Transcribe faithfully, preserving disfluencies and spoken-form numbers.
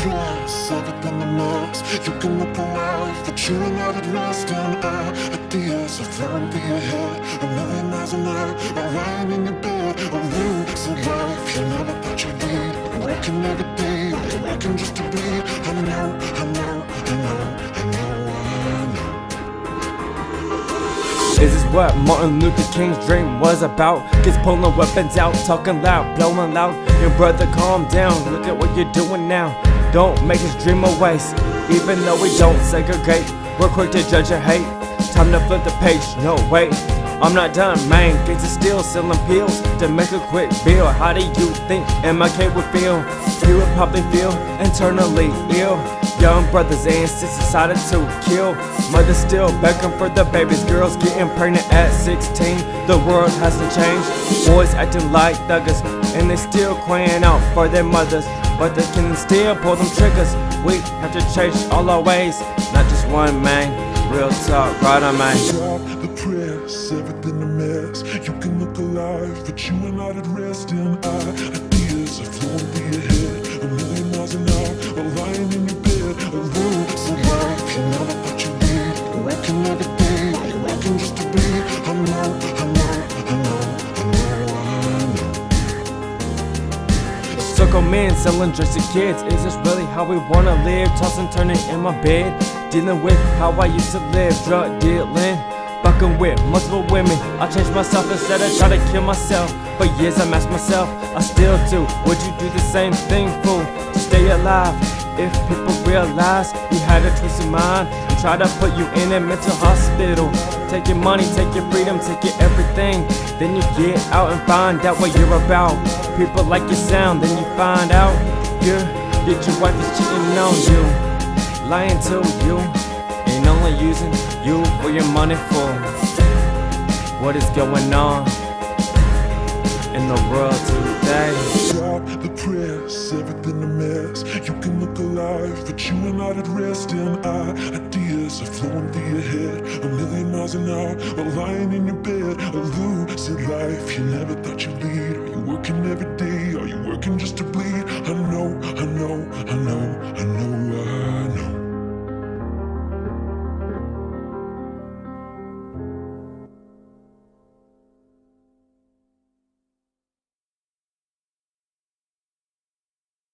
press, everything a mess. You can look alive, but you are not at rest. And our ideas are flowing through your head, a million miles an hour, or lying in your bed. A lucid life, you never thought you'd lead. Working every day, you're working just to bleed. I know, I know, I know, I know, I know. This is what Martin Luther King's dream was about. Kids pulling weapons out, talking loud, blowing loud. Your brother, calm down, look at what you're doing now. Don't make his dream a waste. Even though we don't segregate, we're quick to judge or hate. Time to flip the page, no wait, I'm not done, man. Gangs are still selling pills to make a quick bill. How do you think M I K would feel? You would probably feel internally ill. Young brothers and sisters decided to kill. Mothers still begging for the babies. Girls getting pregnant at sixteen. The world hasn't changed. Boys acting like thuggers, and they still crying out for their mothers. But they can still pull them triggers. We have to change all our ways, not just one, man. Real talk, right on, man. Stop the press, everything a mess. You can look alive, but you are not at rest. And our ideas are flowing through your head, a million miles an hour, or lying in your bed. A lucid life, you never thought you'd lead. You're working every day, you're working just to bleed. I know, I know, I know, I know, I know. Circle men selling drugs to kids. Is this really how we wanna live? Tossing, turning in my bed, dealing with how I used to live. Drug dealing, fucking with multiple women. I changed myself instead of try to kill myself. For years I asked myself, I still do. Would you do the same thing, fool, to stay alive? If people realize you had a twisted mind and try to put you in a mental hospital, take your money, take your freedom, take your everything, then you get out and find out what you're about. People like your sound, then you find out you that your wife is cheating on you, lying to you, and only using you for your money. For what is going on in the world today? Stop the press, everything a mess. You can look alive, but you are not at rest. And our ideas are flowing through your head, a million miles an hour, or lying in your bed. A lucid life, you never thought you'd lead. Are you working every day? Are you working just to bleed? I know, I